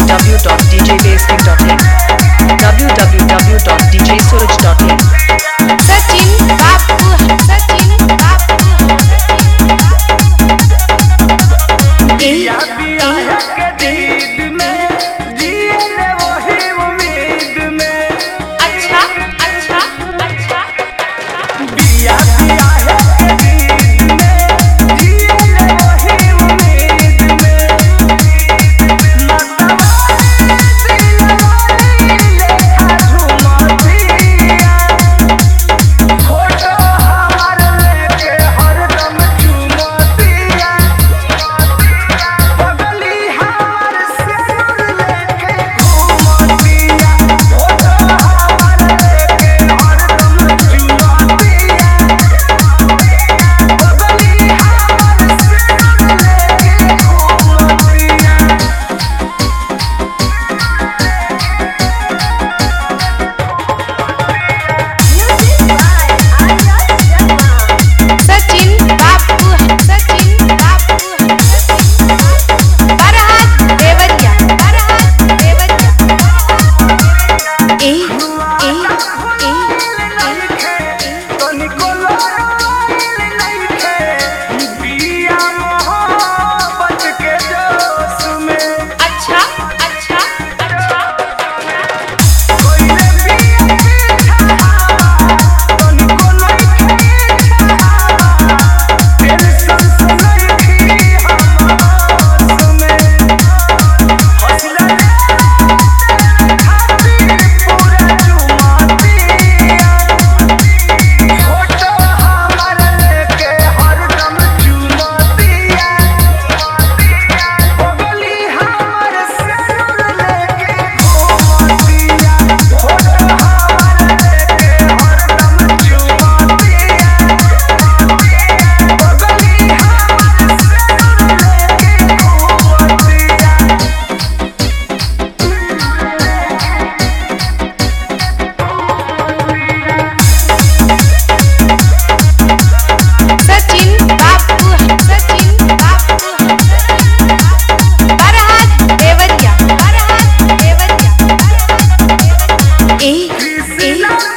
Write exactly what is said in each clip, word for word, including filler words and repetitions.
w dot d j basking dot in w w w dot d j suraj dot in Sachin बाबू सचिन बाबू बिया बिया के दीद में जिए वही उम्मीद में अच्छा अच्छा अच्छा बिया बिया के दीद में जिए वही उम्मीद में फोटो हमार लेके हरदम चुमतिया बगली हमार सिर लेके घूमतिया फोटो हमार लेके हरदम चुमतिया बगली हमार सिर लेके घूमतिया सचिन बाबू सचिन बाबू फरहाद देवरिया फरहाद देवरिया ए ए अच्छा अच्छा अच्छा सचिन बाबू सचिन बाबू फरहाद देवरिया फरहाद देवरिया ए ए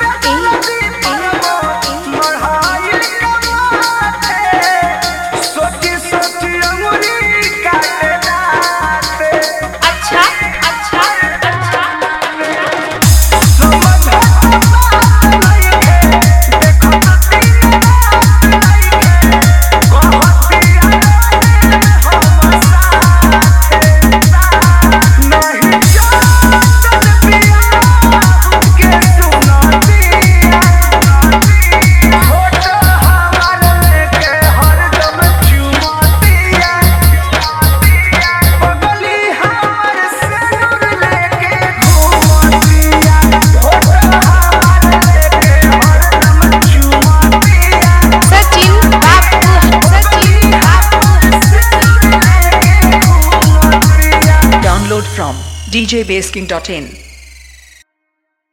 अच्छा अच्छा अच्छा सचिन बाबू सचिन बाबू download from d j basking dot in